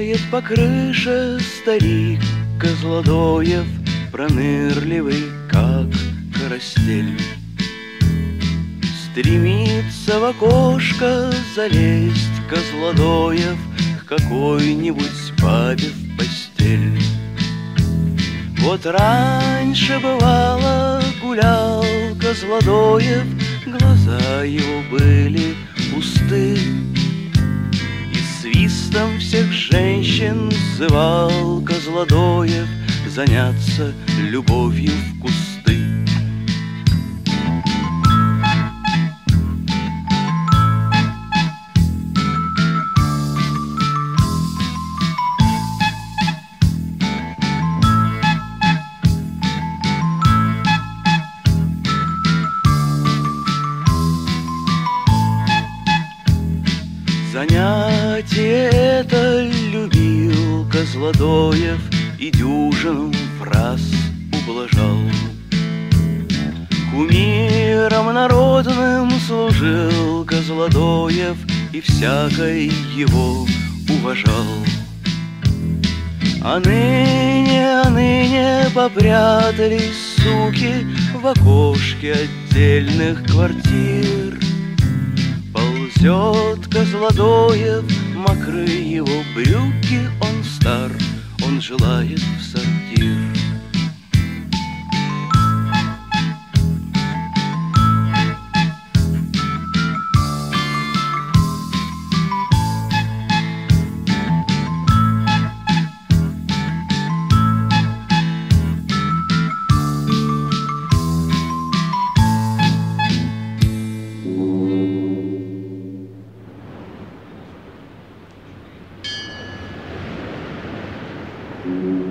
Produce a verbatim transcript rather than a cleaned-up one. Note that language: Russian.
Шагает по крыше старик Козлодоев, пронырливый, как карастель. Стремится в окошко залезть Козлодоев к какой-нибудь бабе в постель. Вот раньше, бывало, гулял Козлодоев, глаза его были пусты, и свистом всех женщин зывал Козлодоев заняться любовью в кусты. Занятие это любил Козлодоев и дюжину в раз ублажал. Кумиром народным служил Козлодоев и всякой его уважал. А ныне, а ныне попрятались суки в окошке отдельных квартир. Ползет Козлодоев, мокры его брюки, он стар, он желает в сортир. Thank you.